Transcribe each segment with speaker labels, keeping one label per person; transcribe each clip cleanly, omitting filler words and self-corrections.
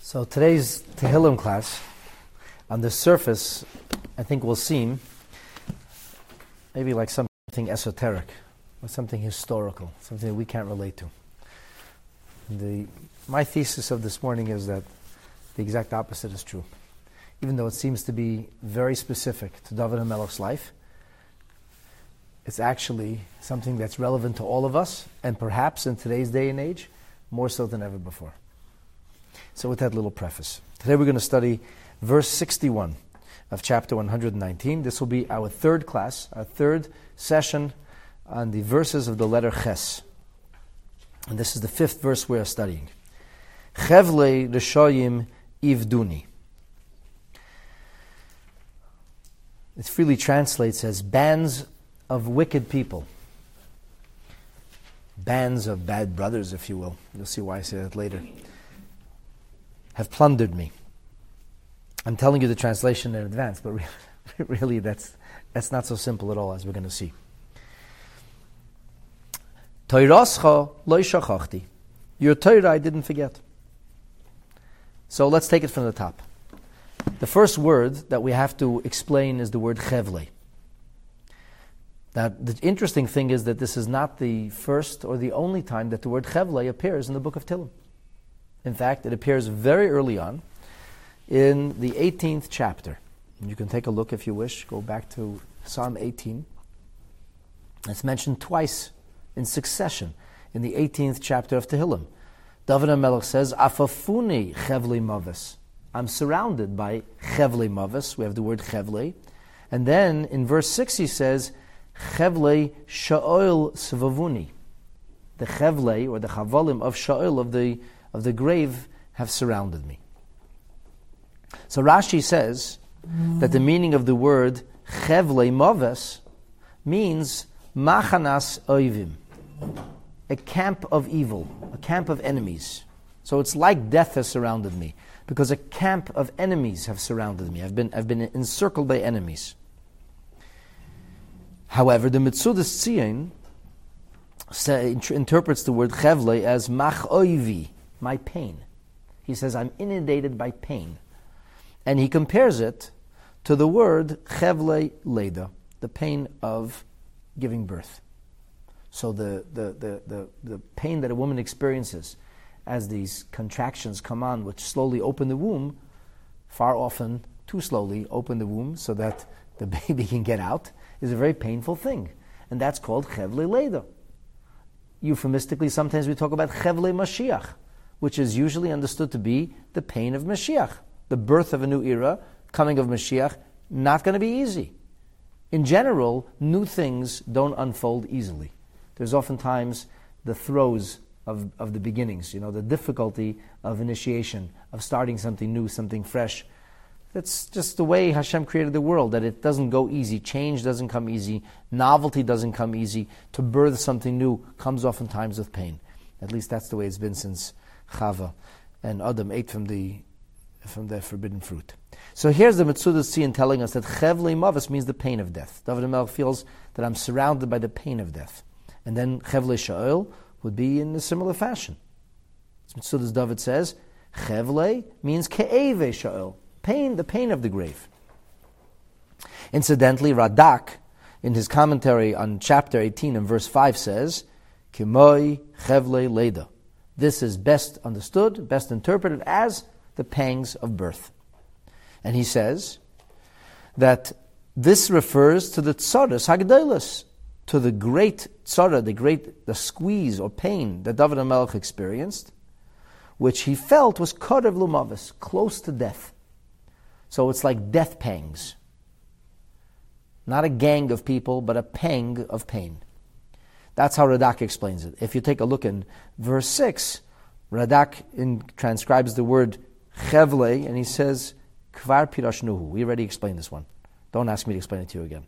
Speaker 1: So today's Tehillim class, on the surface, I think will seem maybe like something esoteric, or something historical, something that we can't relate to. My thesis of this morning is that the exact opposite is true. Even though it seems to be very specific to David HaMelech's life, it's actually something that's relevant to all of us, and perhaps in today's day and age, more so than ever before. So with that little preface, today we're going to study verse 61 of chapter 119. This will be our third class, our third session on the verses of the letter Ches. And this is the fifth verse we are studying. Chevlei Reshoyim Ivduni. It freely translates as bands of wicked people. Bands of bad brothers, if you will. You'll see why I say that later. Have plundered me. I'm telling you the translation in advance, but really that's not so simple at all, as we're going to see. Toirascha lo shachachti. Your Torah I didn't forget. So let's take it from the top. The first word that we have to explain is the word chevlei. Now, the interesting thing is that this is not the first or the only time that the word chevlei appears in the book of Tehillim. In fact, it appears very early on in the 18th chapter. And you can take a look if you wish. Go back to Psalm 18. It's mentioned twice in succession in the 18th chapter of Tehillim. David HaMelech says, Afafuni chevlei mavis. I'm surrounded by chevlei mavis. We have the word chevlei. And then in verse 6 he says, Chevlei sha'ol svavuni. The chevlei, or the chavalim of sha'ol, of the grave, have surrounded me. So Rashi says that the meaning of the word chevlei mavis means machanas oivim, a camp of evil, a camp of enemies. So it's like death has surrounded me, because a camp of enemies have surrounded me. I've been encircled by enemies. However, the Metzudas Tzion interprets the word chevlei as mach oivi, my pain. He says, I'm inundated by pain. And he compares it to the word chevlei leda, the pain of giving birth. So the pain that a woman experiences as these contractions come on, which slowly open the womb, far often too slowly open the womb so that the baby can get out, is a very painful thing. And that's called chevlei leda. Euphemistically, sometimes we talk about chevlei Mashiach, which is usually understood to be the pain of Mashiach. The birth of a new era, coming of Mashiach, not going to be easy. In general, new things don't unfold easily. There's oftentimes the throes of the beginnings, the difficulty of initiation, of starting something new, something fresh. That's just the way Hashem created the world, that it doesn't go easy. Change doesn't come easy. Novelty doesn't come easy. To birth something new comes oftentimes with pain. At least that's the way it's been since Chava and Adam ate from the forbidden fruit. So here's the Metzudas Tzion telling us that chevlei mavis means the pain of death. David HaMelech feels that I'm surrounded by the pain of death. And then chevlei sha'ol would be in a similar fashion. Metzudas David says, chevlei means ke'evei sha'ol, pain, the pain of the grave. Incidentally, Radak, in his commentary on chapter 18 and verse 5 says, Kimoi chevlei leda. This is best understood, best interpreted as the pangs of birth. And he says that this refers to the tzaras hagdolos, to the great tzara, the squeeze or pain that David HaMelech experienced, which he felt was korev lumavis, close to death. So it's like death pangs. Not a gang of people, but a pang of pain. That's how Radak explains it. If you take a look in verse 6, Radak transcribes the word chevlei, and he says, kvar pirashnuhu. We already explained this one. Don't ask me to explain it to you again.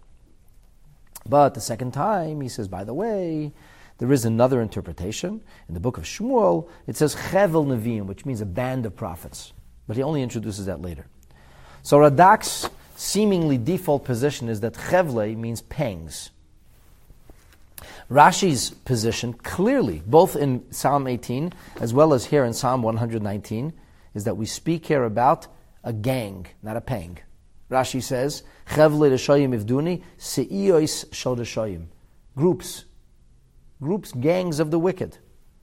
Speaker 1: But the second time, he says, by the way, there is another interpretation. In the book of Shmuel, it says chevel neviim, which means a band of prophets. But he only introduces that later. So Radak's seemingly default position is that chevlei means pangs. Rashi's position clearly, both in Psalm 18 as well as here in Psalm 119, is that we speak here about a gang, not a pang. Rashi says, Chevle Reshoyim Ivduni, Se'iyos Shel Reshoyim. Groups, gangs of the wicked.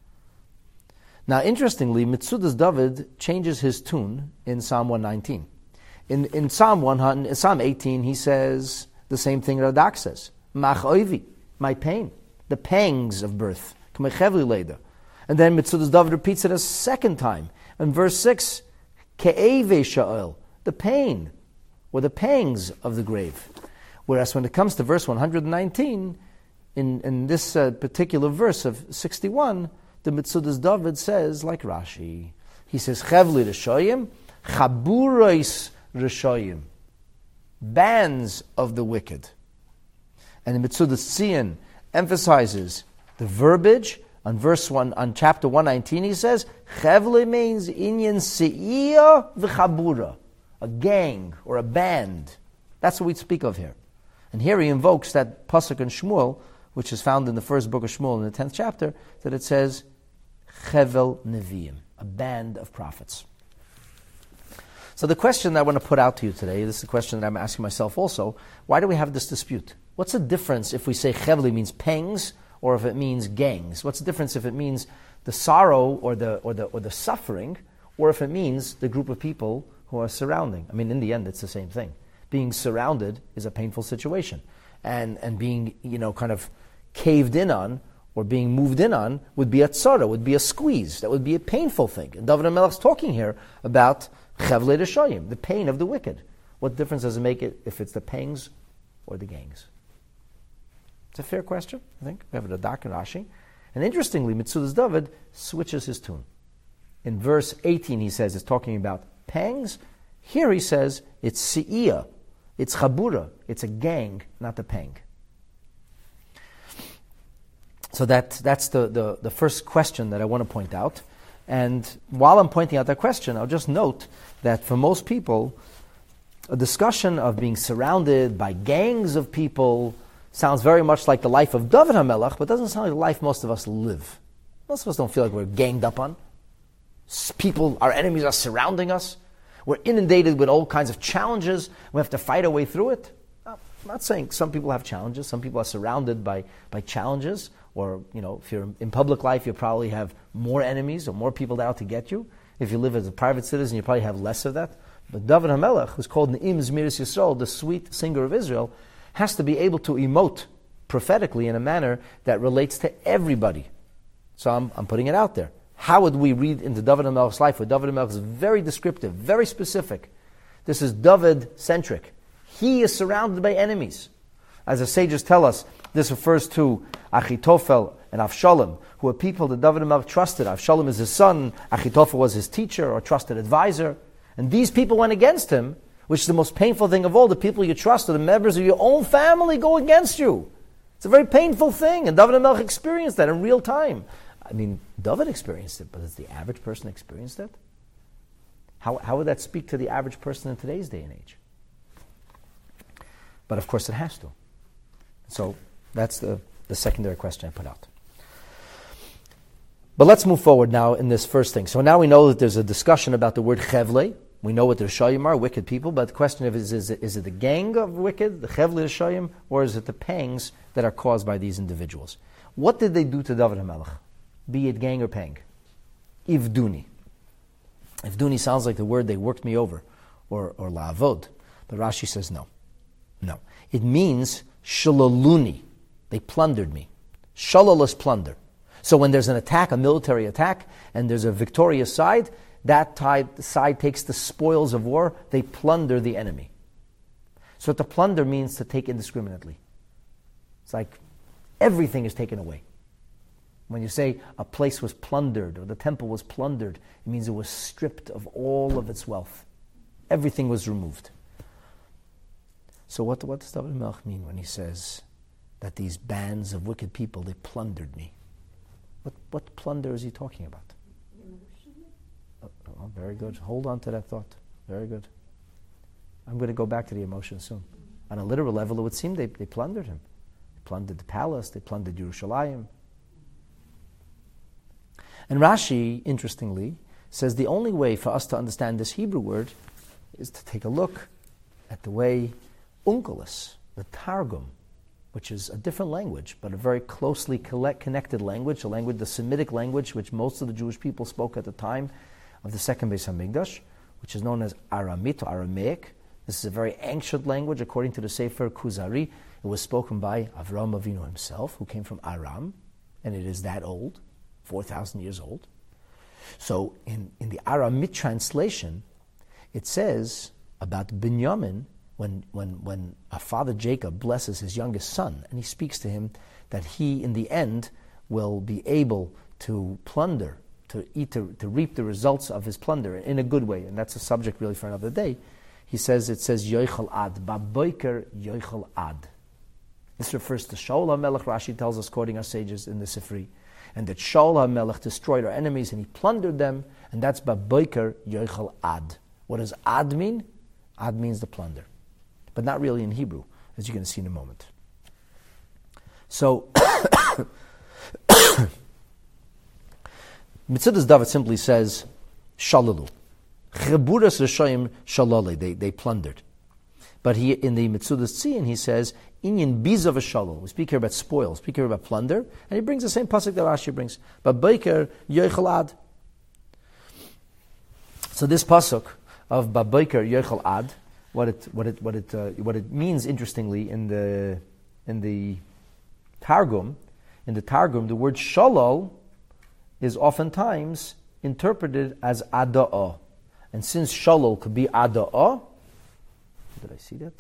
Speaker 1: Now, interestingly, Mitzudas David changes his tune in Psalm 119. In Psalm 18, he says the same thing Radak says. Mach oivi, my pain, the pangs of birth. And then Mitzudas David repeats it a second time. In verse 6, Ke'eve sha'ol, the pain, or the pangs of the grave. Whereas when it comes to verse 119, in this particular verse of 61, the Mitzudas David says, like Rashi, he says, Chevli Reshoyim, Chaburois Reshoyim, bands of the wicked. And the Mitzudas Tzion emphasizes the verbiage. On verse 1, on chapter 119, he says, Chevli means inyan se'iyah v'chabura, a gang or a band. That's what we speak of here. And here he invokes that pasuk in Shmuel, which is found in the first book of Shmuel in the 10th chapter, that it says, Chevel Neviim, a band of prophets. So the question that I want to put out to you today, this is the question that I'm asking myself also, why do we have this dispute? What's the difference if we say Chevli means pangs, or if it means gangs? What's the difference if it means the sorrow or the suffering, or if it means the group of people who are surrounding? I mean, in the end, it's the same thing. Being surrounded is a painful situation. And being, kind of caved in on or being moved in on would be a tzara, would be a squeeze. That would be a painful thing. And David HaMelech's talking here about Chevle Reshoyim, the pain of the wicked. What difference does it make it if it's the pangs or the gangs? It's a fair question, I think. We have Radak and Rashi. And interestingly, Mitzudas David switches his tune. In verse 18, he says it's talking about pangs. Here he says it's Se'iyah, it's Chabura, it's a gang, not the pang. So that's the first question that I want to point out. And while I'm pointing out that question, I'll just note that for most people, a discussion of being surrounded by gangs of people sounds very much like the life of David HaMelech, but doesn't sound like the life most of us live. Most of us don't feel like we're ganged up on. People, our enemies are surrounding us. We're inundated with all kinds of challenges. We have to fight our way through it. I'm not saying some people have challenges. Some people are surrounded by challenges. Or, if you're in public life, you probably have more enemies or more people out to get you. If you live as a private citizen, you probably have less of that. But David HaMelech, who's called Ne'im Zmiris Yisrael, the sweet singer of Israel, has to be able to emote prophetically in a manner that relates to everybody. So I'm putting it out there. How would we read into David HaMelech's life? Where David HaMelech is very descriptive, very specific. This is David-centric. He is surrounded by enemies. As the sages tell us, this refers to Achitophel and Avshalom, who are people that David HaMelech trusted. Avshalom is his son, Achitophel was his teacher or trusted advisor. And these people went against him, which is the most painful thing of all. The people you trust, or the members of your own family, go against you. It's a very painful thing, and David HaMelech experienced that in real time. I mean, David experienced it, but has the average person experienced it? How would that speak to the average person in today's day and age? But of course it has to. So that's the secondary question I put out. But let's move forward now in this first thing. So now we know that there's a discussion about the word chevle. We know what the Reshoyim are, wicked people, but the question is it the gang of wicked, the chevle Reshoyim, or is it the pangs that are caused by these individuals? What did they do to David HaMelech? Be it gang or pang? Ivduni. Ivduni sounds like the word they worked me over, or la'avod. But Rashi says no. No. It means shalaluni. They plundered me. Shalal is plunder. So when there's an attack, a military attack, and there's a victorious side, that side takes the spoils of war, they plunder the enemy. So to plunder means to take indiscriminately. It's like everything is taken away. When you say a place was plundered or the temple was plundered, it means it was stripped of all of its wealth. Everything was removed. So what does David HaMelech mean when he says that these bands of wicked people, they plundered me? What plunder is he talking about? Oh, very good. Hold on to that thought. Very good. I'm going to go back to the emotion soon. On a literal level, it would seem they plundered him. They plundered the palace. They plundered Yerushalayim. And Rashi, interestingly, says the only way for us to understand this Hebrew word is to take a look at the way Onkelos, the Targum, which is a different language, but a very closely connected language, the Semitic language, which most of the Jewish people spoke at the time of the second Beis Hamikdash, which is known as Aramit or Aramaic. This is a very ancient language, according to the Sefer Kuzari. It was spoken by Avraham Avinu himself, who came from Aram, and it is that old, 4,000 years old. So in the Aramit translation, it says about Binyamin, when our father Jacob blesses his youngest son, and he speaks to him that he, in the end, will be able to plunder, to reap the results of his plunder in a good way, and that's a subject really for another day. It says Yoichel Ad, Baboiker Yoichel Ad. This refers to Shaul HaMelech, Rashi tells us, quoting our sages in the Sifri, and that Shaul HaMelech destroyed our enemies and he plundered them, and that's Baboiker Yoichel Ad. What does Ad mean? Ad means the plunder, but not really in Hebrew, as you're going to see in a moment. So, Metzudas David simply says, Shalalu. Cheburas Rishoyim Shalale, they plundered. But he, in the Metzudas Tzion, he says, Inyan Biza v'Shalol. We speak here about spoil, speak here about plunder, and he brings the same pasuk that Rashi brings. But Baboiker Yoichel Ad. So this pasuk of Baboiker Yoichel Ad, what it means, interestingly, in the Targum, the word Shalol is oftentimes interpreted as Ada'ah. And since Shalol could be Ada'ah, did I see that?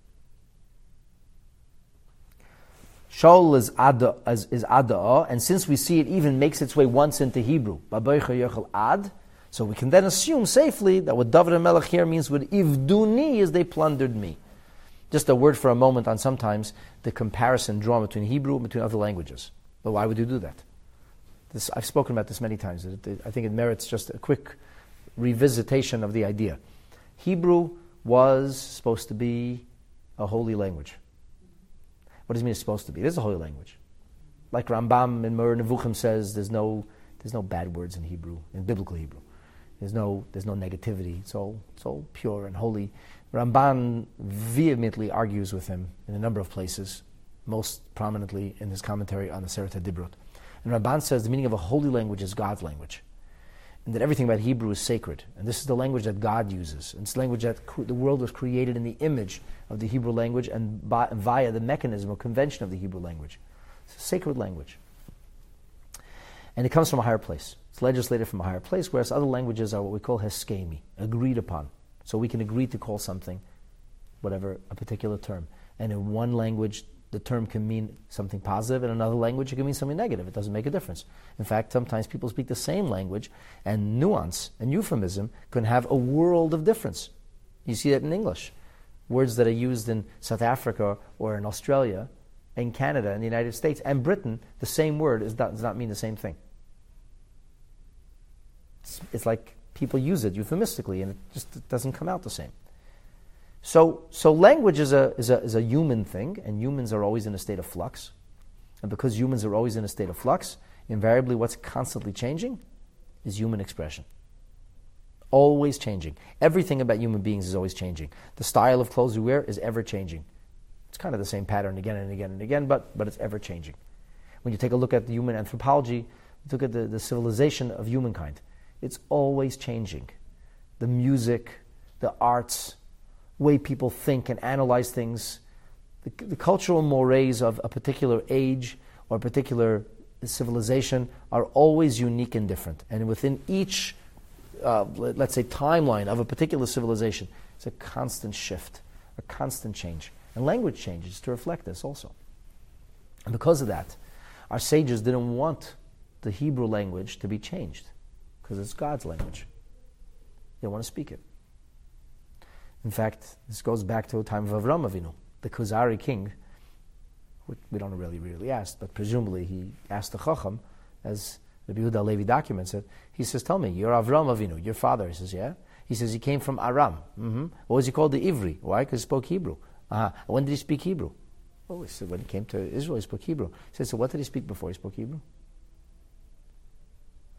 Speaker 1: Shalol is Ada'ah, and since we see it even makes its way once into Hebrew, Baboicher Yochel Ad, so we can then assume safely that what David HaMelech here means with Ivduni is they plundered me. Just a word for a moment on sometimes the comparison drawn between Hebrew and between other languages. But why would you do that? I've spoken about this many times. I think it merits just a quick revisitation of the idea. Hebrew was supposed to be a holy language. What does it mean it's supposed to be? It is a holy language. Like Rambam in Moreh Nevuchim says, there's no bad words in Hebrew, in biblical Hebrew. There's no negativity. It's all pure and holy. Ramban vehemently argues with him in a number of places, most prominently in his commentary on the Seret HaDibrot. And Ramban says the meaning of a holy language is God's language, and that everything about Hebrew is sacred. And this is the language that God uses. And it's the language that the world was created in the image of the Hebrew language and via the mechanism or convention of the Hebrew language. It's a sacred language. And it comes from a higher place. It's legislated from a higher place, whereas other languages are what we call heskemi, agreed upon. So we can agree to call something, whatever, a particular term. And in one language, the term can mean something positive. In another language, it can mean something negative. It doesn't make a difference. In fact, sometimes people speak the same language, and nuance and euphemism can have a world of difference. You see that in English. Words that are used in South Africa or in Australia, in Canada, in the United States, and Britain, the same word does not mean the same thing. It's like people use it euphemistically, and it doesn't come out the same. So language is a human thing, and humans are always in a state of flux. And because humans are always in a state of flux, invariably what's constantly changing is human expression. Always changing. Everything about human beings is always changing. The style of clothes we wear is ever changing. It's kind of the same pattern again and again and again, but it's ever changing. When you take a look at the human anthropology, look at the civilization of humankind, it's always changing. The music, the arts, way people think and analyze things, the cultural mores of a particular age or a particular civilization are always unique and different. And within each, let's say, timeline of a particular civilization, it's a constant shift, a constant change. And language changes to reflect this also. And because of that, our sages didn't want the Hebrew language to be changed, because it's God's language. They want to speak it. In fact, this goes back to the time of Avraham Avinu, the Kuzari king. We don't really ask, but presumably he asked the Chacham, as the Yehuda Levi documents it. He says, "Tell me, you're Avraham Avinu, your father." He says, "Yeah." He says, "He came from Aram." Mm-hmm. What was he called? The Ivri. Why? Because he spoke Hebrew. When did he speak Hebrew? Oh, he said when he came to Israel, he spoke Hebrew. He said, so what did he speak before he spoke Hebrew?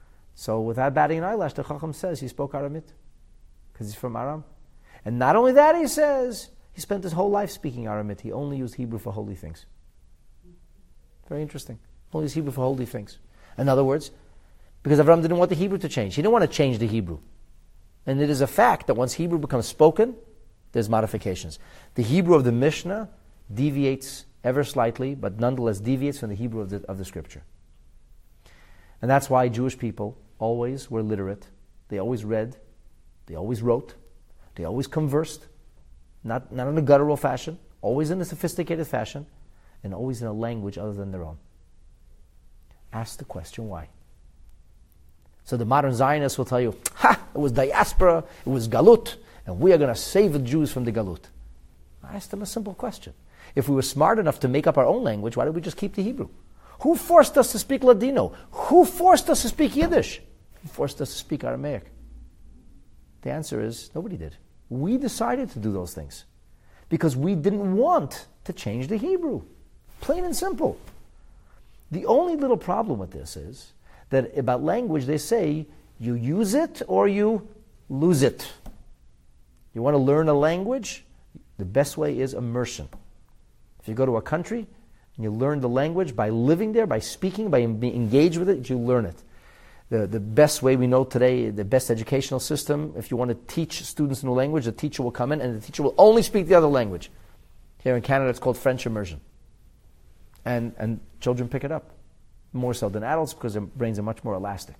Speaker 1: So without batting an eyelash, the Chacham says he spoke Aramit because he's from Aram. And not only that, he says, he spent his whole life speaking Aramit. He only used Hebrew for holy things. Very interesting. Only used Hebrew for holy things. In other words, because Avram didn't want the Hebrew to change. He didn't want to change the Hebrew. And it is a fact that once Hebrew becomes spoken, there's modifications. The Hebrew of the Mishnah deviates ever slightly, but nonetheless deviates from the Hebrew of the Scripture. And that's why Jewish people always were literate. They always read. They always wrote. They always conversed. Not in a guttural fashion, always in a sophisticated fashion, and always in a language other than their own. Ask the question why. So the modern Zionists will tell you, it was diaspora, it was galut, and we are going to save the Jews from the galut. I asked them a simple question. If we were smart enough to make up our own language, why did we just keep the Hebrew? Who forced us to speak Ladino? Who forced us to speak Yiddish? Who forced us to speak Aramaic? The answer is, nobody did. We decided to do those things because we didn't want to change the Hebrew. Plain and simple. The only little problem with this is that about language, they say you use it or you lose it. You want to learn a language? The best way is immersion. If you go to a country and you learn the language by living there, by speaking, by being engaged with it, you learn it. The best way we know today, the best educational system, if you want to teach students a new language, the teacher will come in and the teacher will only speak the other language. Here in Canada, it's called French immersion. And children pick it up, more so than adults because their brains are much more elastic.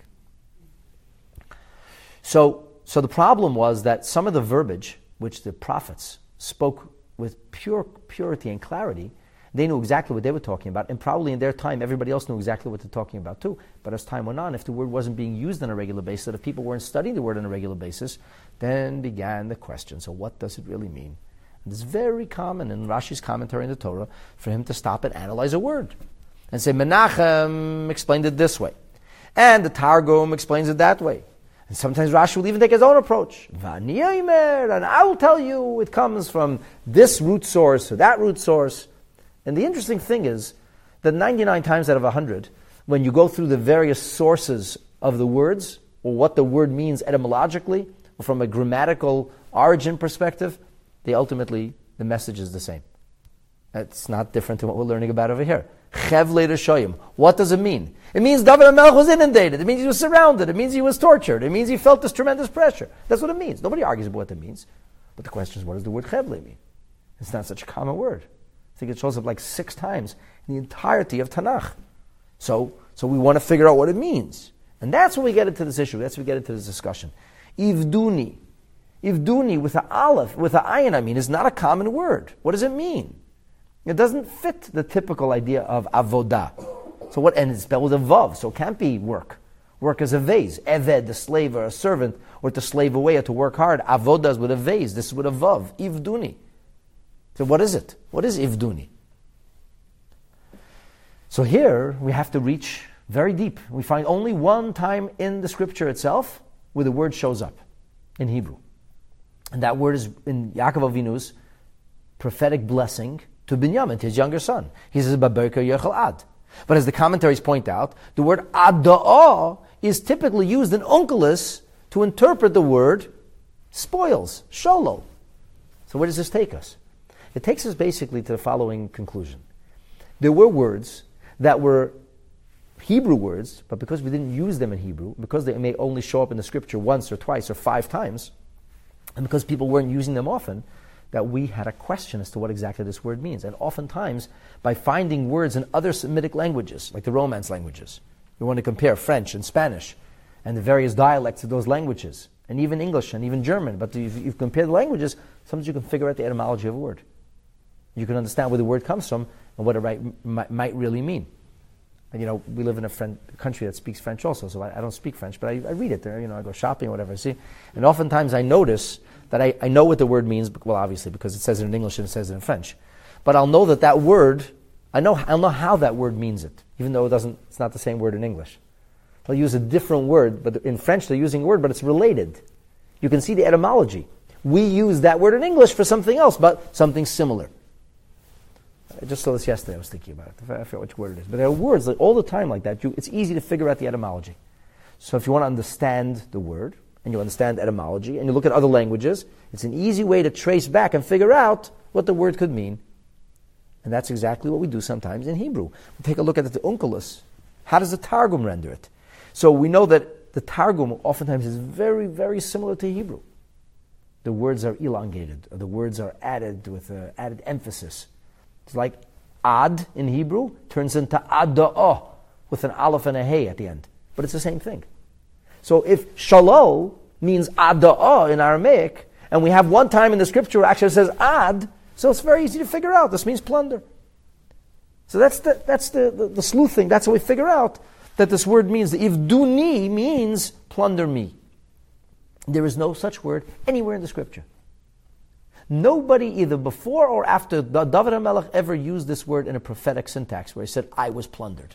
Speaker 1: So the problem was that some of the verbiage, which the prophets spoke with purity and clarity, they knew exactly what they were talking about, and probably in their time, everybody else knew exactly what they're talking about too. But as time went on, if the word wasn't being used on a regular basis, if people weren't studying the word on a regular basis, then began the question, so what does it really mean? And it's very common in Rashi's commentary in the Torah for him to stop and analyze a word and say, Menachem explained it this way, and the Targum explains it that way. And sometimes Rashi will even take his own approach. And I will tell you it comes from this root source or that root source. And the interesting thing is that 99 times out of 100, when you go through the various sources of the words, or what the word means etymologically, or from a grammatical origin perspective, the message is the same. It's not different than what we're learning about over here. Chevle Rishoyim. What does it mean? It means David HaMelech was inundated. It means he was surrounded. It means he was tortured. It means he felt this tremendous pressure. That's what it means. Nobody argues about what it means. But the question is, what does the word Chevle mean? It's not such a common word. I think it shows up like 6 times in the entirety of Tanakh. So we want to figure out what it means. And that's when we get into this issue. That's when we get into this discussion. Ivduni. Ivduni with an aleph, with an ayin, is not a common word. What does it mean? It doesn't fit the typical idea of avodah. So what? And it's spelled with a vav, so it can't be work. Work is a vase. Eved, the slave or a servant, or to slave away or to work hard. Avodah is with a vase. This is with a vav. Ivduni. So what is it? What is ivduni? So here we have to reach very deep. We find only one time in the scripture itself where the word shows up in Hebrew. And that word is in Yaakov Avinu's prophetic blessing to Binyamin, to his younger son. He says, Baberka Yechel Ad. But as the commentaries point out, the word Ada'ah is typically used in Onkelos to interpret the word spoils, sholo. So where does this take us? It takes us basically to the following conclusion. There were words that were Hebrew words, but because we didn't use them in Hebrew, because they may only show up in the scripture once or twice or 5 times, and because people weren't using them often, that we had a question as to what exactly this word means. And oftentimes, by finding words in other Semitic languages, like the Romance languages, we want to compare French and Spanish and the various dialects of those languages, and even English and even German. But if you compare the languages, sometimes you can figure out the etymology of a word. You can understand where the word comes from and what it might really mean. And, we live in a country that speaks French also, so I don't speak French, but I read it there. I go shopping or whatever I see. And oftentimes I notice that I know what the word means, well, obviously, because it says it in English and it says it in French. But I'll know that word, I'll know how that word means it, even though it's not the same word in English. They'll use a different word, but in French they're using a word, but it's related. You can see the etymology. We use that word in English for something else, but something similar. I just saw this yesterday. I was thinking about it. I forget which word it is. But there are words all the time like that. It's easy to figure out the etymology. So if you want to understand the word, and you understand etymology, and you look at other languages, it's an easy way to trace back and figure out what the word could mean. And that's exactly what we do sometimes in Hebrew. We take a look at the Onkelos. How does the Targum render it? So we know that the Targum oftentimes is very, very similar to Hebrew. The words are elongated, or the words are added with added emphasis. It's like ad in Hebrew turns into ada'ah with an aleph and a hey at the end. But it's the same thing. So if shalol means ada'ah in Aramaic, and we have one time in the scripture where it actually says ad, so it's very easy to figure out. This means plunder. So that's the sleuth thing. That's how we figure out that this word means, if duni means plunder me. There is no such word anywhere in the scripture. Nobody either before or after David HaMelech ever used this word in a prophetic syntax where he said, I was plundered.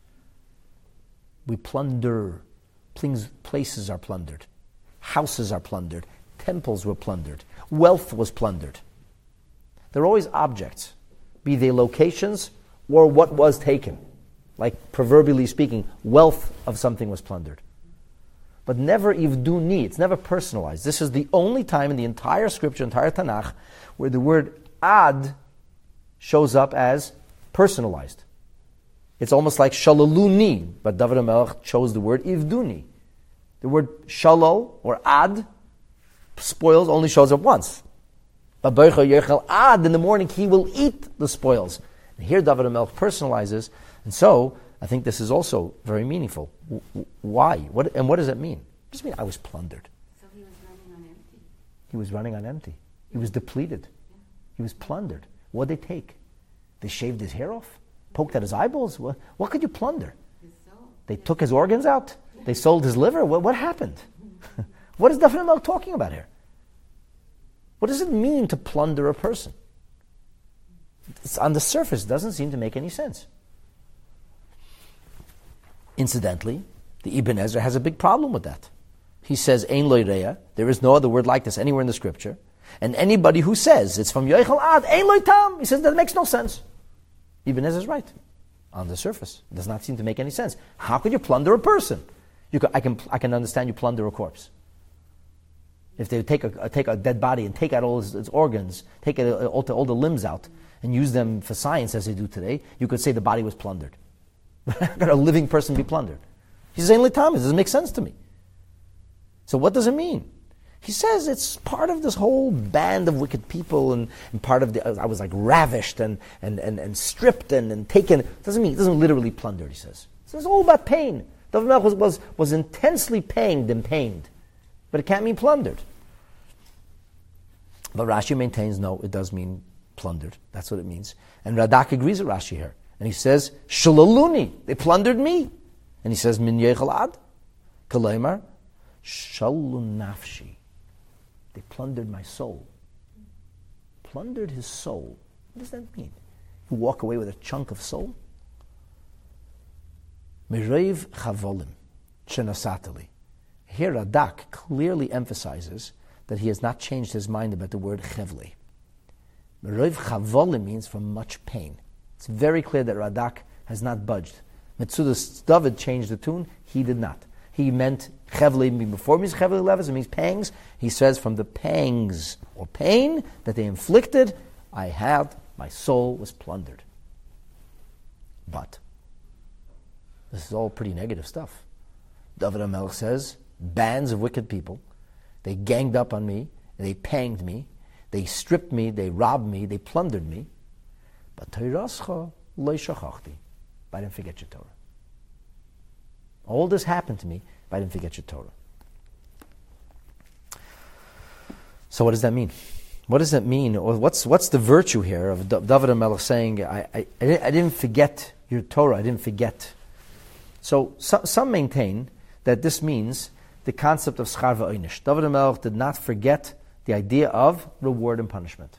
Speaker 1: We plunder. Places are plundered. Houses are plundered. Temples were plundered. Wealth was plundered. They're always objects, be they locations or what was taken. Like, proverbially speaking, wealth of something was plundered. But never ivduni, it's never personalized. This is the only time in the entire scripture, entire Tanakh, where the word ad shows up as personalized. It's almost like shalaluni, but David HaMelech chose the word ivduni. The word shalal or ad, spoils, only shows up once. But ad, in the morning he will eat the spoils. And here David HaMelech personalizes, and so I think this is also very meaningful. Why? What does it mean? It just means I was plundered.
Speaker 2: So he was running on empty.
Speaker 1: He was running on empty. He was depleted.
Speaker 2: Yeah.
Speaker 1: He was plundered. What did they take? They shaved his hair off? Poked at his eyeballs? What could you plunder?
Speaker 2: His soul.
Speaker 1: They took his organs out? They sold his liver? What happened? What is David HaMelech talking about here? What does it mean to plunder a person? It's on the surface, it doesn't seem to make any sense. Incidentally, the Ibn Ezra has a big problem with that. He says, Ein lo yreya, there is no other word like this anywhere in the scripture. And anybody who says it's from Yochel Ad, Ein lo tam, he says that makes no sense. Ibn Ezra is right. On the surface, it does not seem to make any sense. How could you plunder a person? I can understand you plunder a corpse. If they take a dead body and take out all its organs, take all the limbs out, and use them for science as they do today, you could say the body was plundered. How could a living person be plundered? He says, Ain't Thomas, it doesn't make sense to me. So what does it mean? He says it's part of this whole band of wicked people, and part of I was like ravished and stripped and taken. It doesn't literally plundered, he says. It's all about pain. David HaMelech was intensely pained and pained. But it can't mean plundered. But Rashi maintains, no, it does mean plundered. That's what it means. And Radak agrees with Rashi here. And he says, Shalaluni, they plundered me. And he says, Min Yechel Ad, Kalaymar, Shalun Nafshi. They plundered my soul. Plundered his soul. What does that mean? You walk away with a chunk of soul? Mirev Chavolim, Shenasatali. Here Radak clearly emphasizes that he has not changed his mind about the word chevli. Meroiv chavolim means from much pain. It's very clear that Radak has not budged. Metzudas David changed the tune. He did not. He meant chevli before it means chevli levis. It means pangs. He says from the pangs or pain that they inflicted, my soul was plundered. But this is all pretty negative stuff. David HaMelech says, bands of wicked people, they ganged up on me, they panged me, they stripped me, they robbed me, they plundered me. But Torascha lo shachachti, but I didn't forget your Torah. All this happened to me, but I didn't forget your Torah. So what does that mean? What does that mean? Or what's the virtue here of David HaMelech saying, I didn't forget your Torah, I didn't forget. So some maintain that this means the concept of schar v'oinish. David HaMelech did not forget the idea of reward and punishment.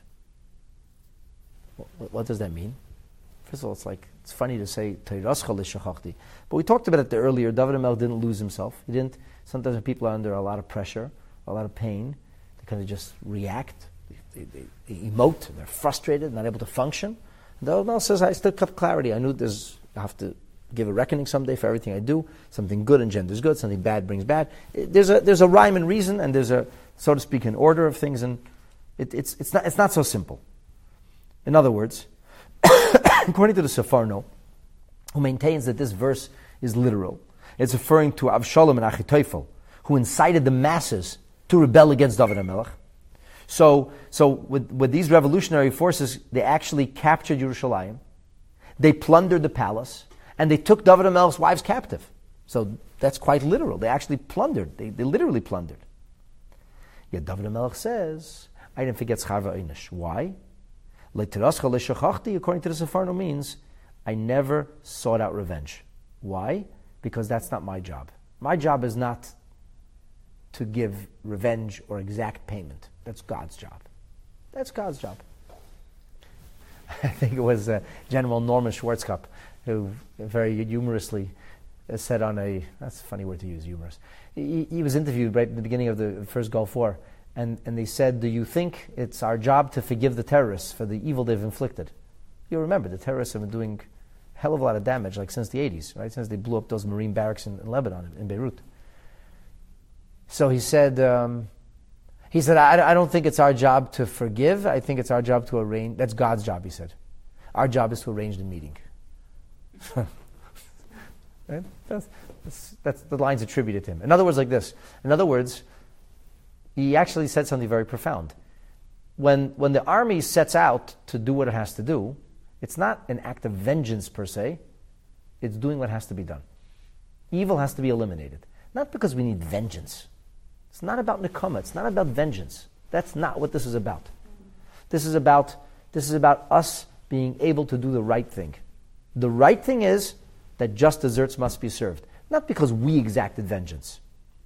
Speaker 1: What does that mean? First of all, it's funny to say Teirascha l'shachachti, but we talked about it earlier. David HaMelech didn't lose himself. He didn't. Sometimes when people are under a lot of pressure, a lot of pain, they kind of just react. They emote. They're frustrated, not able to function. David HaMelech says, "I still kept clarity. I knew I have to give a reckoning someday for everything I do. Something good engenders good, something bad brings bad. There's a rhyme and reason, and there's a, so to speak, an order of things, and it's not so simple. In other words, according to the Sefarno, who maintains that this verse is literal, it's referring to Avshalom and Achitophel, who incited the masses to rebel against David HaMelech. So with these revolutionary forces, they actually captured Yerushalayim, they plundered the palace, and they took David HaMelech's wives captive. So that's quite literal. They actually plundered. They literally plundered. Yet David HaMelech says, I didn't forget Schar V'Einish. Why? According to the Sefarno means, I never sought out revenge. Why? Because that's not my job. My job is not to give revenge or exact payment. That's God's job. That's God's job. I think it was General Norman Schwarzkopf who very humorously said on that's a funny word to use, humorous. He was interviewed right at the beginning of the first Gulf War, and they said, do you think it's our job to forgive the terrorists for the evil they've inflicted? You remember, the terrorists have been doing a hell of a lot of damage, like since the 80s, right? Since they blew up those Marine barracks in Lebanon, in Beirut. So he said, I don't think it's our job to forgive. I think it's our job to arrange. That's God's job, he said. Our job is to arrange the meeting. Right? That's the lines attributed to him. In other words, like this. In other words, he actually said something very profound. When the army sets out to do what it has to do, it's not an act of vengeance per se. It's doing what has to be done. Evil has to be eliminated. Not because we need vengeance. It's not about nekama. It's not about vengeance. That's not what this is about. This is about us being able to do the right thing. The right thing is that just desserts must be served. Not because we exacted vengeance.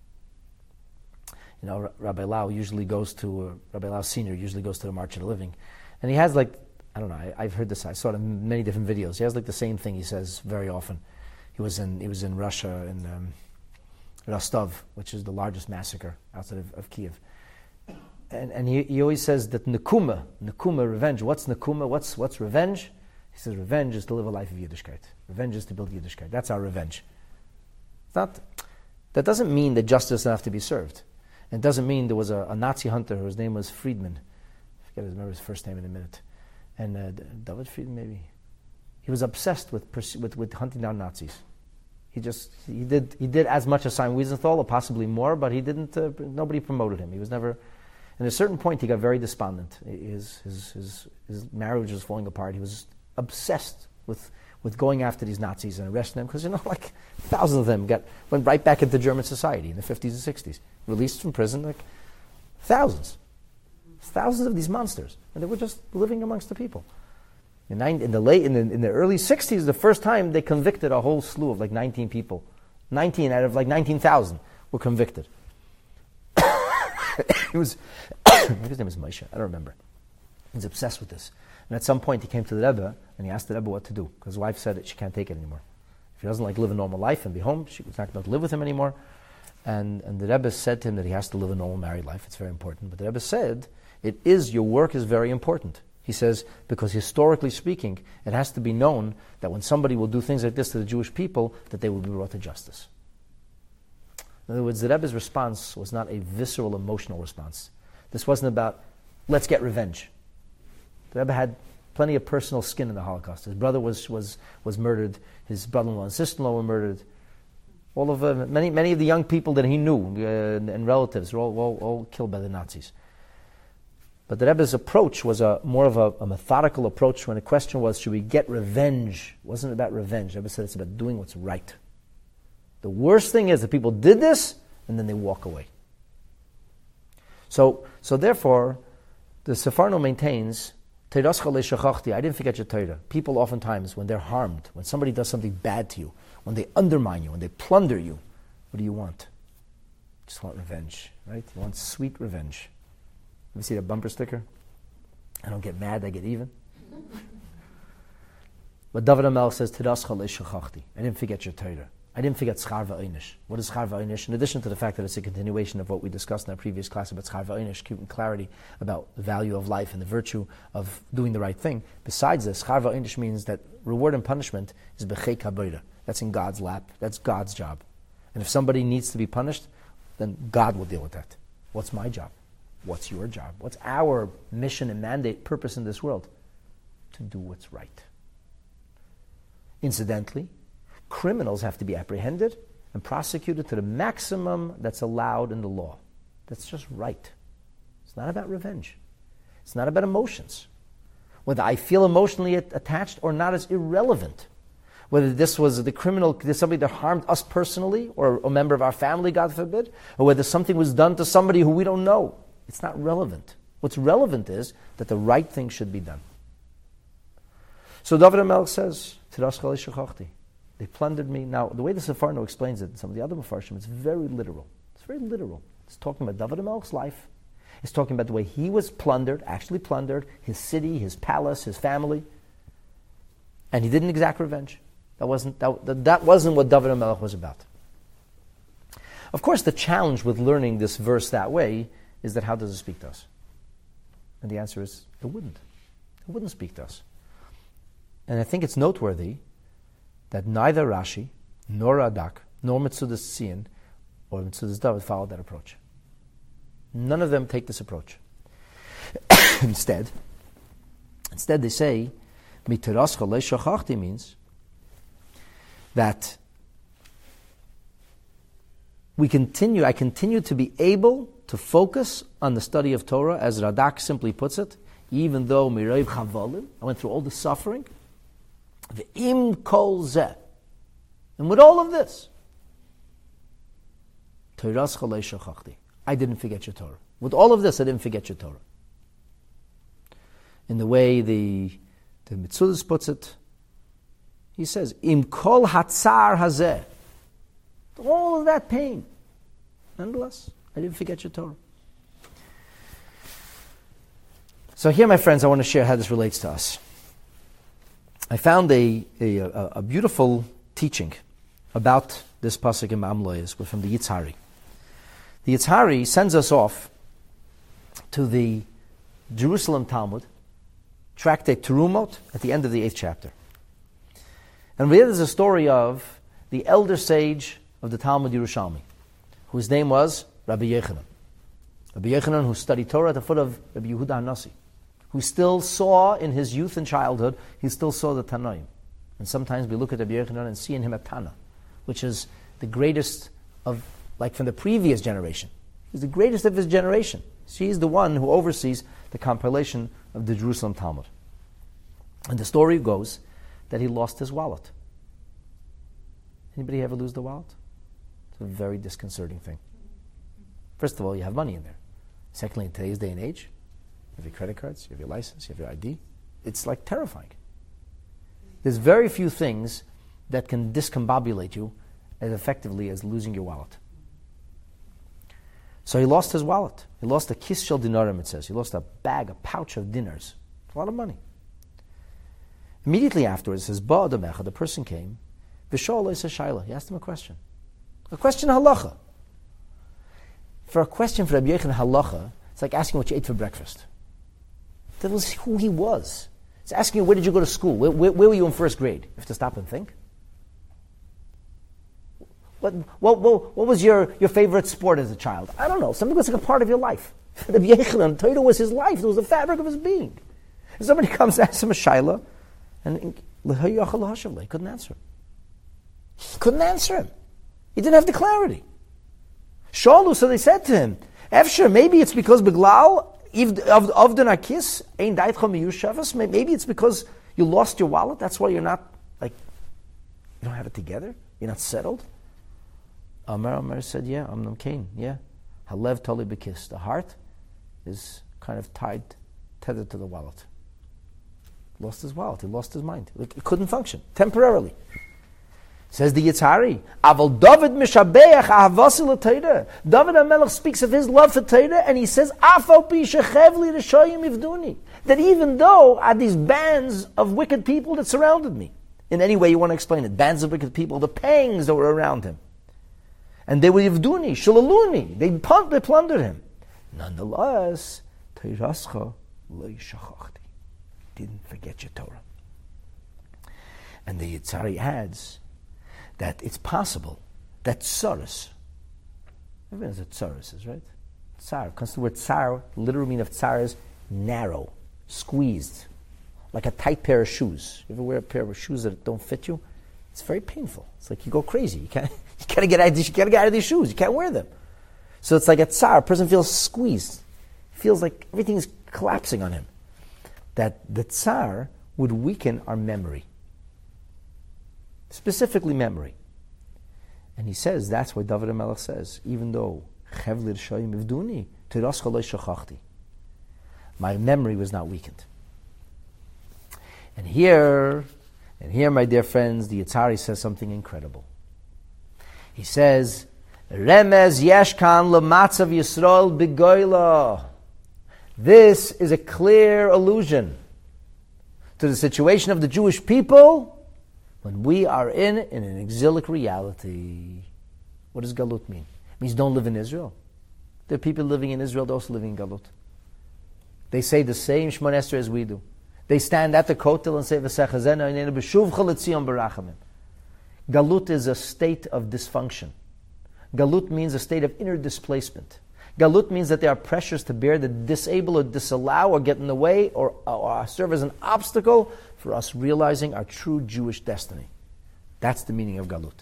Speaker 1: You know, Rabbi Lau Senior usually goes to the March of the Living. And he has I don't know, I've heard this, I saw it in many different videos. He has the same thing he says very often. He was in Russia, in Rostov, which is the largest massacre outside of Kiev. And he always says that nekuma, revenge. What's nekuma? What's revenge? He says revenge is to live a life of Yiddishkeit. Revenge is to build Yiddishkeit. That's our revenge. That doesn't mean that justice doesn't have to be served. It doesn't mean there was a Nazi hunter whose name was Friedman. I remember his first name in a minute. And David Friedman, maybe. He was obsessed with hunting down Nazis. He did as much as Simon Wiesenthal, or possibly more, but he didn't. Nobody promoted him. He was never. And at a certain point, he got very despondent. His marriage was falling apart. He was obsessed with going after these Nazis and arresting them because thousands of them went right back into German society in the 50s and 60s, released from prison, thousands of these monsters, and they were just living amongst the people. In the early 60s, the first time they convicted a whole slew of 19 people. 19 out of 19,000 were convicted. His name was Moshe. I don't remember. He was obsessed with this. And at some point he came to the Rebbe and he asked the Rebbe what to do because his wife said that she can't take it anymore. If he doesn't live a normal life and be home, she's not going to live with him anymore. And the Rebbe said to him that he has to live a normal married life. It's very important. But the Rebbe said, your work is very important. He says, because historically speaking, it has to be known that when somebody will do things like this to the Jewish people, that they will be brought to justice. In other words, the Rebbe's response was not a visceral, emotional response. This wasn't about, let's get revenge. The Rebbe had plenty of personal skin in the Holocaust. His brother was murdered. His brother-in-law and sister-in-law were murdered. All of many of the young people that he knew and relatives were all killed by the Nazis. But the Rebbe's approach was more of a methodical approach when the question was, should we get revenge? It wasn't about revenge. The Rebbe said it's about doing what's right. The worst thing is that people did this and then they walk away. So therefore, the Sefarno maintains, I didn't forget your Torah. People oftentimes, when they're harmed, when somebody does something bad to you, when they undermine you, when they plunder you, what do you want? You just want revenge, right? You want sweet revenge. You see that bumper sticker? I don't get mad, I get even. But David HaMelech says, I didn't forget your Torah. I didn't forget Schar V'Einish. What is Schar V'Einish? In addition to the fact that it's a continuation of what we discussed in our previous class about Schar V'Einish, keeping clarity about the value of life and the virtue of doing the right thing. Besides this, Schar V'Einish means that reward and punishment is B'chei Kaboira. That's in God's lap. That's God's job. And if somebody needs to be punished, then God will deal with that. What's my job? What's your job? What's our mission and mandate, purpose in this world? To do what's right. Incidentally, criminals have to be apprehended and prosecuted to the maximum that's allowed in the law. That's just right. It's not about revenge. It's not about emotions. Whether I feel emotionally attached or not is irrelevant. Whether this was the criminal, somebody that harmed us personally, or a member of our family, God forbid, or whether something was done to somebody who we don't know. It's not relevant. What's relevant is that the right thing should be done. So David HaMelech says, they plundered me. Now, the way the Sefarno explains it, and some of the other Mefarshim, it's very literal. It's very literal. It's talking about David HaMelech's life. It's talking about the way he was plundered, actually plundered, his city, his palace, his family. And he didn't exact revenge. That wasn't what David HaMelech was about. Of course, the challenge with learning this verse that way is that how does it speak to us? And the answer is, it wouldn't. It wouldn't speak to us. And I think it's noteworthy that neither Rashi, nor Radak, nor Metzudas Tzion, or Metzudas David followed that approach. None of them take this approach. Instead they say, Mitirascha leishachachti means that I continue to be able to focus on the study of Torah, as Radak simply puts it, even though Mirayv Chavolim, I went through all the suffering, the im kol zeh, and with all of this, Torascha leishachachti, I didn't forget your Torah. With all of this, I didn't forget your Torah. In the way the Metzudas puts it, he says, Im kol hatzar hazeh. All of that pain. Nonetheless, I didn't forget your Torah. So here, my friends, I want to share how this relates to us. I found a beautiful teaching about this pasuk in Ma'amloyes from the Yitzhari. The Yitzhari sends us off to the Jerusalem Talmud, tractate Terumot, at the end of the 8th chapter. And there is a story of the elder sage of the Talmud Yerushalmi, whose name was Rabbi Yechanan. Rabbi Yechanan, who studied Torah at the foot of Rabbi Yehuda HaNasi, who still saw in his youth and childhood, he still saw the Tanoim. And sometimes we look at Rabbi Yechanan and see in him a Tana, which is the greatest of, like from the previous generation. He's the greatest of his generation. She's the one who oversees the compilation of the Jerusalem Talmud. And the story goes that he lost his wallet. Anybody ever lose the wallet? It's a very disconcerting thing. First of all, you have money in there. Secondly, in today's day and age, you have your credit cards, you have your license, you have your ID. It's like terrifying. There's very few things that can discombobulate you as effectively as losing your wallet. So he lost his wallet. He lost a kis shel dinarim, it says. He lost a bag, a pouch of dinars. It's a lot of money. Immediately afterwards, it says, Ba Adamecha, the person came, V'shol Eisa Shaila. He asked him a question. A question halacha. For a question for Rabbi Yechanan halacha, it's like asking what you ate for breakfast. That was who he was. It's asking you, where did you go to school? Where were you in first grade? You have to stop and think. What was your favorite sport as a child? I don't know. Something was like a part of your life. Rabbi Yechanan, Torah was his life. It was the fabric of his being. And somebody comes and asks him a shaila, and he couldn't answer him. He couldn't answer him. He didn't have the clarity. Shalu, so they said to him, Efsher, maybe it's because Beglal, of the Nakis, ain't Daitcha Miyushavas, maybe it's because you lost your wallet, that's why you're not, like, you don't have it together, you're not settled. Amar said, yeah, I'm Cain, yeah. Halev Toli Bekis, the heart is kind of tethered to the wallet. Lost his wallet, he lost his mind. It couldn't function, temporarily. Says the Yitzhari, Aval David mishabeach ahavasi l'Torah. David HaMelech speaks of his love for Torah, and he says, Afal pi shechevli l'shoyim ivduni. That even though I had these bands of wicked people that surrounded me, in any way you want to explain it, bands of wicked people, the pangs that were around him, and they were ivduni, shalaluni, they plundered him. Nonetheless, Torascha lo yishachachti. Didn't forget your Torah. And the Yitzhari adds, that it's possible that tsaros, everyone knows what tsaros is, right? Tsar comes to the word tsar, literal meaning of tsar is narrow, squeezed, like a tight pair of shoes. You ever wear a pair of shoes that don't fit you? It's very painful. It's like you go crazy. You gotta get out of these shoes. You can't wear them. So it's like a tsar. A person feels squeezed. Feels like everything is collapsing on him. That the tsar would weaken our memory. Specifically memory. And he says, that's why David HaMelech says, even though Chevlir Shoyim Ivduni, Tiras Choloi Shachachti, my memory was not weakened. And here, my dear friends, the Yitzhari says something incredible. He says, Remez Yeshkan L'matzav Yisrael B'goyla. This is a clear allusion to the situation of the Jewish people when we are in an exilic reality. What does Galut mean? It means don't live in Israel. There are people living in Israel, they're also living in Galut. They say the same Shemona Esrei as we do. They stand at the Kotel and say, V'sechazenu einenu b'shuvcha l'tzion b'rachamim. Galut is a state of dysfunction. Galut means a state of inner displacement. Galut means that there are pressures to bear that disable or disallow or get in the way or serve as an obstacle for us realizing our true Jewish destiny. That's the meaning of Galut.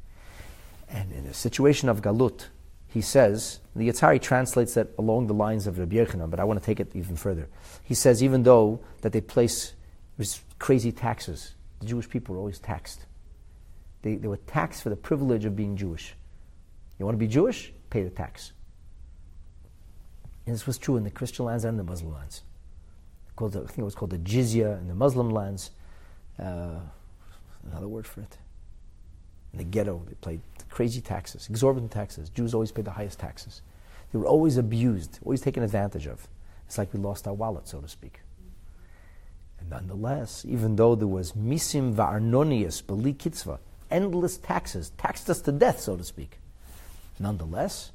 Speaker 1: And in a situation of Galut, he says, the Yitzhari translates that along the lines of Rabbi Yochanan, but I want to take it even further. He says, even though that they place crazy taxes, the Jewish people were always taxed. They were taxed for the privilege of being Jewish. You want to be Jewish? Pay the tax. And this was true in the Christian lands and the Muslim lands. I think it was called the jizya in the Muslim lands. Another word for it. In the ghetto, they paid crazy taxes, exorbitant taxes. Jews always paid the highest taxes. They were always abused, always taken advantage of. It's like we lost our wallet, so to speak. And nonetheless, even though there was misim va'arnonius b'li kitzva, endless taxes, taxed us to death, so to speak. Nonetheless,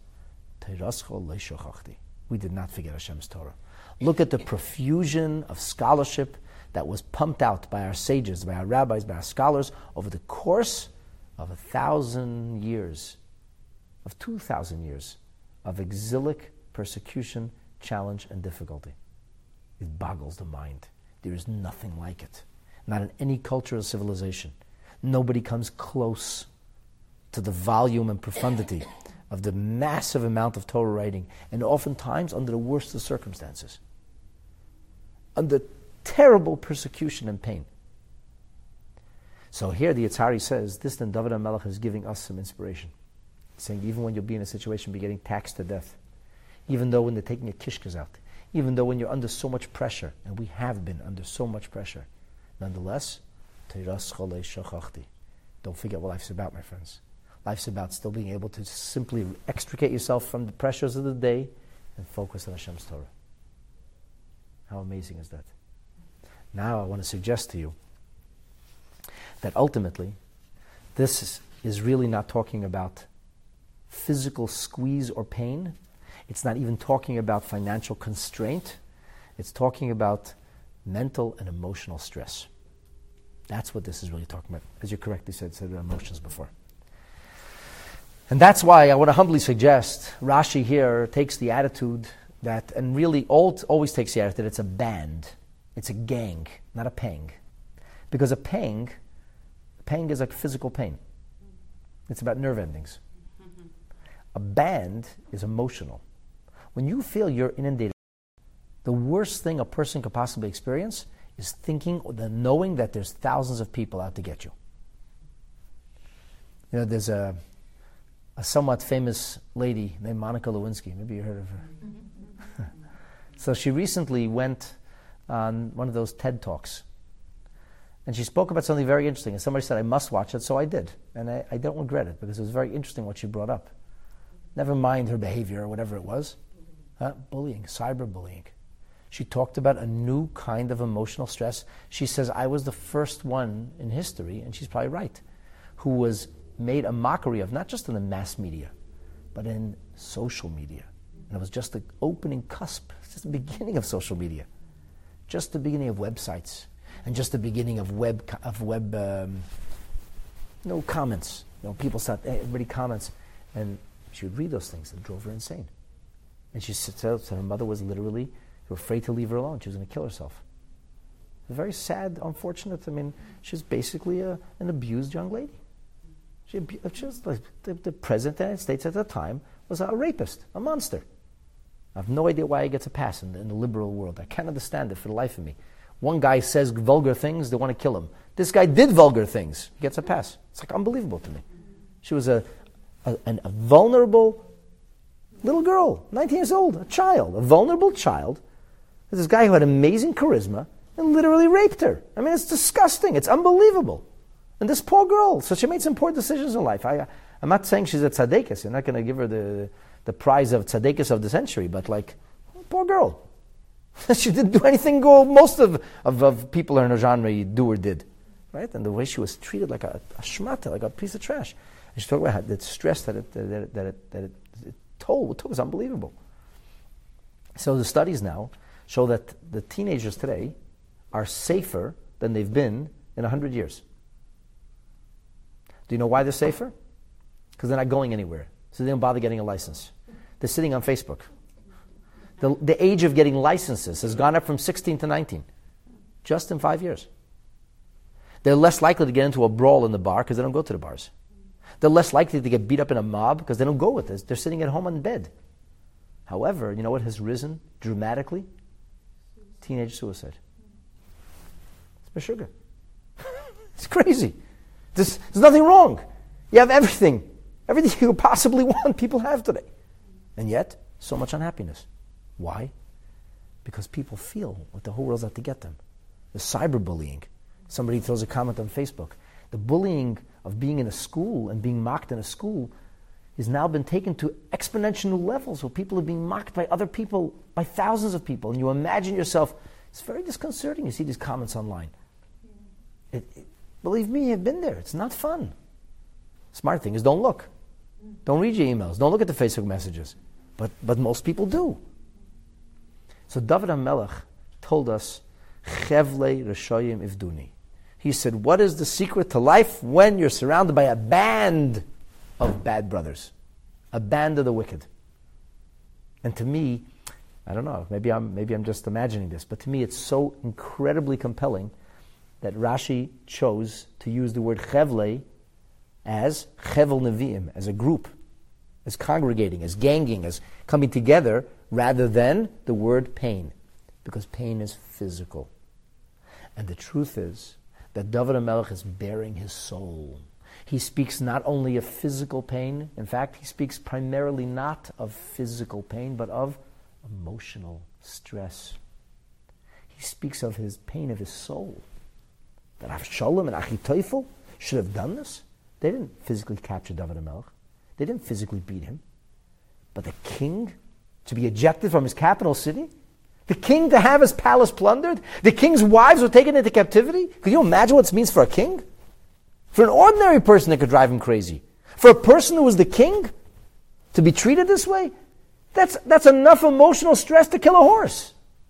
Speaker 1: we did not forget Hashem's Torah. Look at the profusion of scholarship that was pumped out by our sages, by our rabbis, by our scholars over the course of 1,000 years, of 2,000 years of exilic persecution, challenge, and difficulty. It boggles the mind. There is nothing like it. Not in any culture or civilization. Nobody comes close to the volume and profundity of the massive amount of Torah writing, and oftentimes under the worst of circumstances. Under terrible persecution and pain. So here the Yitzhari says, this then David HaMelech is giving us some inspiration. He's saying even when you'll be in a situation be getting taxed to death, even though when they're taking your kishkas out, even though when you're under so much pressure, and we have been under so much pressure, nonetheless, don't forget what life's about, my friends. Life's about still being able to simply extricate yourself from the pressures of the day and focus on Hashem's Torah. How amazing is that? Now I want to suggest to you that ultimately, this is really not talking about physical squeeze or pain. It's not even talking about financial constraint. It's talking about mental and emotional stress. That's what this is really talking about. As you correctly said emotions before. And that's why I want to humbly suggest Rashi here takes the attitude that, and really always takes the attitude that it's a band. It's a gang, not a pang. Because a pang is like physical pain. It's about nerve endings. A band is emotional. When you feel you're inundated, the worst thing a person could possibly experience is thinking or the knowing that there's thousands of people out to get you. You know, there's a somewhat famous lady named Monica Lewinsky. Maybe you heard of her. So she recently went on one of those TED Talks. And she spoke about something very interesting. And somebody said, I must watch it, so I did. And I don't regret it, because it was very interesting what she brought up. Never mind her behavior or whatever it was. Bullying, cyberbullying. She talked about a new kind of emotional stress. She says, I was the first one in history, and she's probably right, who was made a mockery of, not just in the mass media, but in social media. And it was just the opening cusp, just the beginning of social media, just the beginning of websites, and just the beginning of web no comments. People start, everybody comments. And she would read those things and it drove her insane. And she said her mother was literally afraid to leave her alone. She was going to kill herself. Very sad, unfortunate. She was basically an abused young lady. She was like the president of the United States at the time was a rapist, a monster. I have no idea why he gets a pass in the liberal world. I can't understand it for the life of me. One guy says vulgar things, they want to kill him. This guy did vulgar things, he gets a pass. It's like unbelievable to me. She was a vulnerable little girl, 19 years old, a child, a vulnerable child. There's this guy who had amazing charisma and literally raped her. It's disgusting. It's unbelievable. And this poor girl, so she made some poor decisions in life. I'm not saying she's a tzaddikus. You're not going to give her the prize of tzaddikus of the century, but poor girl. She didn't do anything most of people in her genre do or did. Right? And the way she was treated like a shmata, like a piece of trash. And she talked about how the stress that it took was unbelievable. So the studies now show that the teenagers today are safer than they've been in 100 years. Do you know why they're safer? Because they're not going anywhere. So they don't bother getting a license. They're sitting on Facebook. The age of getting licenses has gone up from 16 to 19. Just in 5 years. They're less likely to get into a brawl in the bar because they don't go to the bars. They're less likely to get beat up in a mob because they don't go with this. They're sitting at home on bed. However, you know what has risen dramatically? Teenage suicide. It's sugar. It's crazy. There's nothing wrong. You have everything. Everything you could possibly want, people have today. And yet, so much unhappiness. Why? Because people feel what the whole world's out to get them. The cyberbullying. Somebody throws a comment on Facebook. The bullying of being in a school and being mocked in a school has now been taken to exponential levels where people are being mocked by other people, by thousands of people. And you imagine yourself, it's very disconcerting. You see these comments online. Believe me, I've been there. It's not fun. Smart thing is don't look. Don't read your emails. Don't look at the Facebook messages. But most people do. So David HaMelech told us, Chevle Reshoyim Ivduni. He said, what is the secret to life when you're surrounded by a band of bad brothers? A band of the wicked. And to me, I don't know, maybe I'm just imagining this, but to me it's so incredibly compelling that Rashi chose to use the word Chevle as Chevel Nevi'im, as a group, as congregating, as ganging, as coming together, rather than the word pain, because pain is physical. And the truth is that David HaMelech is bearing his soul. He speaks not only of physical pain, in fact, he speaks primarily not of physical pain, but of emotional stress. He speaks of his pain of his soul. That Avshalom and Achitophel should have done this. They didn't physically capture David HaMelech. They didn't physically beat him. But the king to be ejected from his capital city? The king to have his palace plundered? The king's wives were taken into captivity? Could you imagine what this means for a king? For an ordinary person, it could drive him crazy. For a person who was the king, to be treated this way, that's enough emotional stress to kill a horse.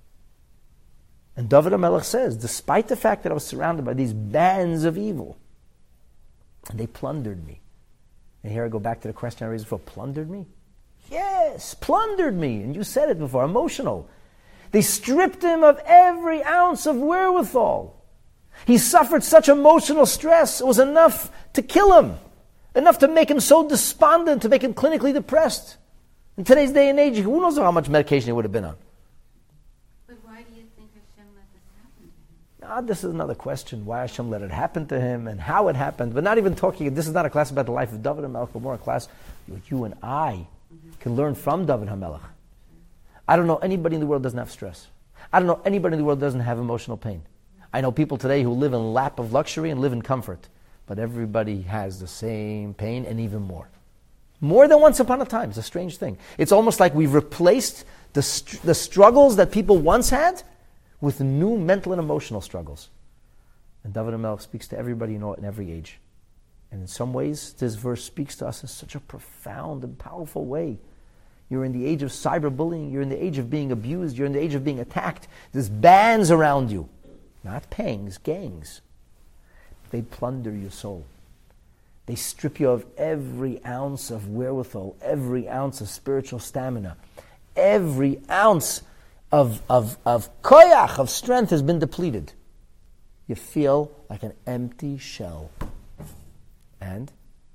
Speaker 1: And David HaMelech says, despite the fact that I was surrounded by these bands of evil, and they plundered me. And here I go back to the question I raised before, plundered me? Yes, plundered me. And you said it before, emotional. They stripped him of every ounce of wherewithal. He suffered such emotional stress, it was enough to kill him. Enough to make him so despondent, to make him clinically depressed. In today's day and age, who knows how much medication he would have been on?
Speaker 2: But why do you think Hashem let this happen to him?
Speaker 1: This is another question, why Hashem let it happen to him and how it happened. But not even talking, this is not a class about the life of David HaMelech, but more a class where you and I can learn from David HaMelech. I don't know anybody in the world doesn't have stress. I don't know anybody in the world doesn't have emotional pain. I know people today who live in a lap of luxury and live in comfort. But everybody has the same pain and even more. More than once upon a time. It's a strange thing. It's almost like we've replaced the struggles that people once had with new mental and emotional struggles. And David HaMelech speaks to everybody you know in every age. And in some ways, this verse speaks to us in such a profound and powerful way. You're in the age of cyberbullying. You're in the age of being abused. You're in the age of being attacked. There's bands around you. Not pangs, gangs. They plunder your soul. They strip you of every ounce of wherewithal, every ounce of spiritual stamina, every ounce of koyach, of strength has been depleted. You feel like an empty shell. And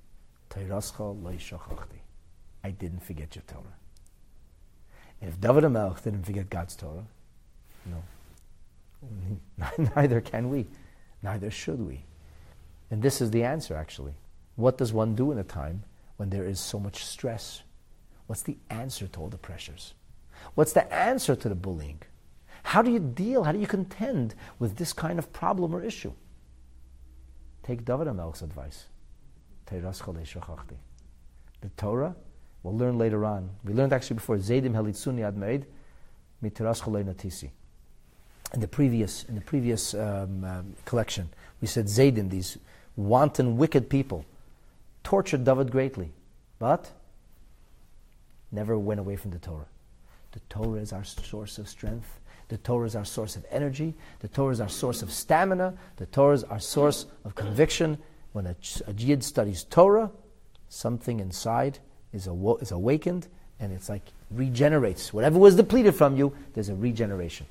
Speaker 1: I didn't forget your Torah. If David HaMelech didn't forget God's Torah, no. Neither can we. Neither should we. And this is the answer, actually. What does one do in a time when there is so much stress? What's the answer to all the pressures? What's the answer to the bullying? How do you contend with this kind of problem or issue? Take David HaMelech's advice. The Torah, we'll learn later on. We learned actually before, Zaydim helitzuni ad meid, mitiras cholei natisi. In the previous collection, we said Zaydim, these wanton, wicked people, tortured David greatly, but never went away from the Torah. The Torah is our source of strength. The Torah is our source of energy. The Torah is our source of stamina. The Torah is our source of conviction. When a Yid studies Torah, something inside is awakened, and it's like regenerates. Whatever was depleted from you, there's a regeneration.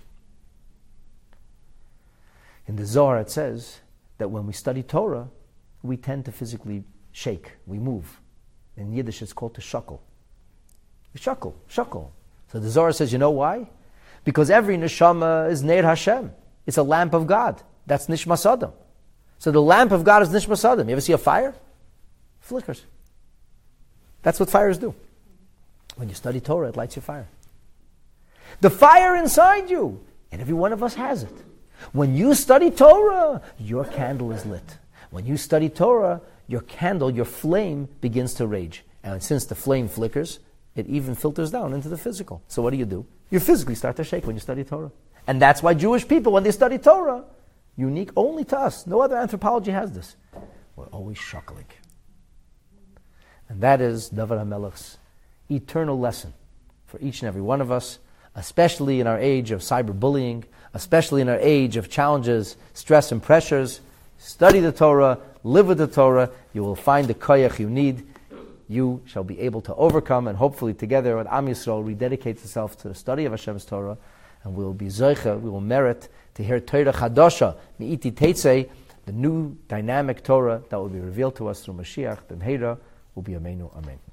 Speaker 1: In the Zohar it says that when we study Torah, we tend to physically shake, we move. In Yiddish it's called to shuckle. Shuckle. So the Zohar says, you know why? Because every neshama is Neir Hashem. It's a lamp of God. That's Nishmas Adam. So the lamp of God is Nishmas Adam. You ever see a fire? Flickers. That's what fires do. When you study Torah, it lights your fire. The fire inside you, and every one of us has it. When you study Torah, your candle is lit. When you study Torah, your candle, your flame begins to rage. And since the flame flickers, it even filters down into the physical. So what do? You physically start to shake when you study Torah. And that's why Jewish people, when they study Torah, unique only to us, no other anthropology has this, we're always shuckling. And that is David HaMelech's eternal lesson for each and every one of us, especially in our age of cyberbullying, especially in our age of challenges, stress and pressures. Study the Torah, live with the Torah, you will find the koyach you need. You shall be able to overcome, and hopefully together with Am Yisrael rededicate itself to the study of Hashem's Torah, and we will be zoicha, we will merit to hear Torah Chadasha, Mi'iti Teitzei, the new dynamic Torah that will be revealed to us through Mashiach, B'mheira, will be Ameinu, Amen.